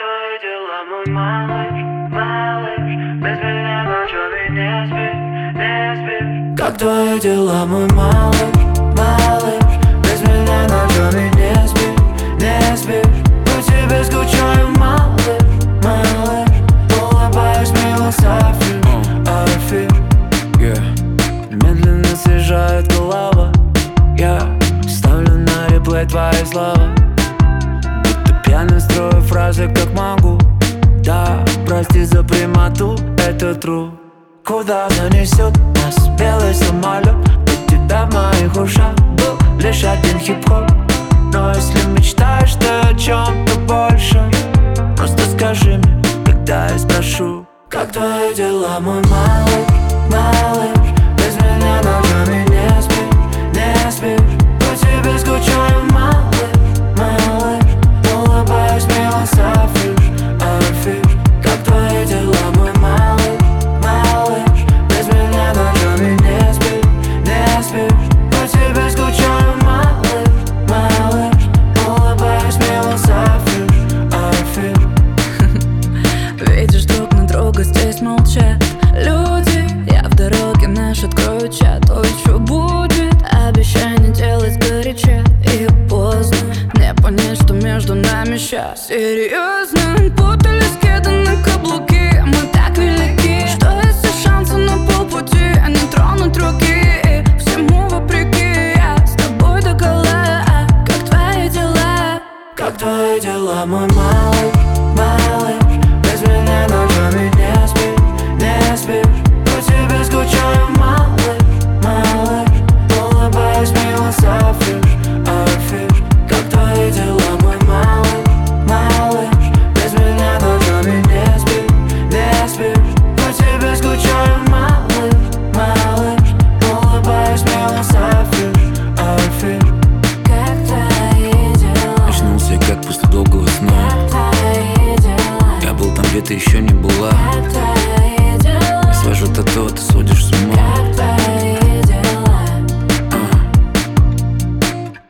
твои дела, мой малыш, малыш? Без меня ночами не спишь, не спишь. Как твои дела, мой малыш, малыш? Без меня ночами не спишь, не спишь. По тебе скучаю, малыш, малыш. Улыбаюсь, мило сафир, афиш. Медленно съезжает голова. Я ставлю на реплей твои слова. Будто пьяный строю фразы, как могу. Да, прости за прямоту, это true. Куда занесет нас белый самолет? От тебя в моих ушах был лишь один хип-хоп. Но если мечтаешь ты о чем-то большем, просто скажи мне, когда я спрошу. Как твои дела, мой малыш, малыш? Без меня ночами не спишь, не спишь. По тебе скучаю, малыш, малыш. Улыбаюсь, мило сафиш, афиш. Как твои дела, мой малыш, малыш? Без меня ночами не спишь, не спишь. По тебе скучаю, малыш, малыш. Улыбаюсь, мило сафиш, афиш. Видишь, друг на друга здесь молчат люди. Я в дороге, наш открою чат. Ой, что будет? Обещание делать горячо и поздно. Не понять, что между нами щас серьезно. Путались кеды на каблуки. Мы так велики, что если шансы на полпути, не тронуть руки. Всему вопреки, я с тобой догола. Как твои дела? Как твои дела, мой малыш, малыш? Без меня ночами не спишь, не спишь. По тебе скучаю, малыш, малыш. Улыбаюсь, мило сафиш, афиш. Как твои дела, мой малыш, малыш? Без меня ночами не спишь, не спишь. По тебе скучаю, малыш, малыш. Улыбаюсь, мило сафиш, афиш. Как твои дела? Очнулся как после долгого сна. Как твои дела? Я был там, где ты еще не была.